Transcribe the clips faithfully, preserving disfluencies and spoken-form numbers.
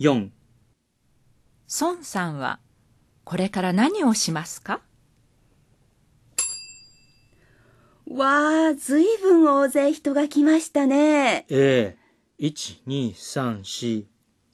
よん、 孫さんはこれから何をしますか？ わあ、ずいぶん大勢人が来ましたね。 ええ、いち、に、さん、よん、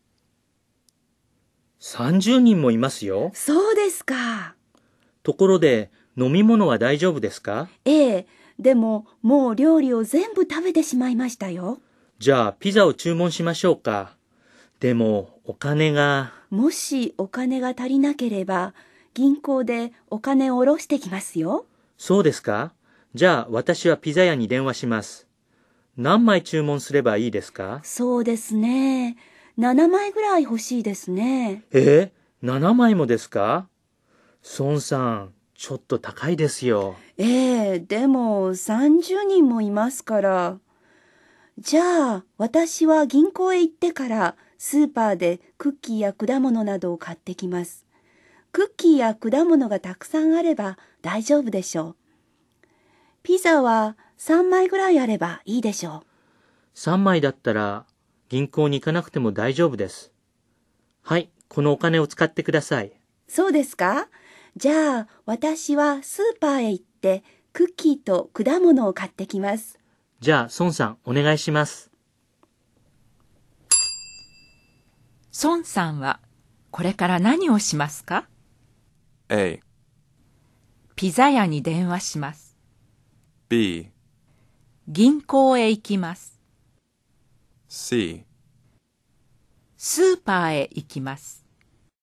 さんじゅうにんもいますよ。 そうですか。 ところで、飲み物は大丈夫ですか？ ええ、でももう料理を全部食べてしまいましたよ。 じゃあ、ピザを注文しましょうか。でも、お金が。 もしお金が足りなければ、銀行でお金を下ろしてきますよ。 そうですか？じゃあ、私はピザ屋に電話します。何枚注文すればいいですか？ そうですね。ななまいぐらい欲しいですね。 えー、ななまいもですか？孫さん、ちょっと高いですよ。 ええ、でもさんじゅうにんもいますから。じゃあ、私は銀行へ行ってからスーパーでクッキーや果物などを買ってきます。クッキーや果物がたくさんあれば大丈夫でしょう。ピザはさんまいぐらいあればいいでしょう。 さんまいだったら銀行に行かなくても大丈夫です。はい、このお金を使ってください。 そうですか？じゃあ、私はスーパーへ行ってクッキーと果物を買ってきます。 じゃあ、孫さん、お願いします。 孫さんはこれから何をしますか？ A、 ピザ屋に電話します。 B、 銀行へ行きます。 C、 スーパーへ行きます。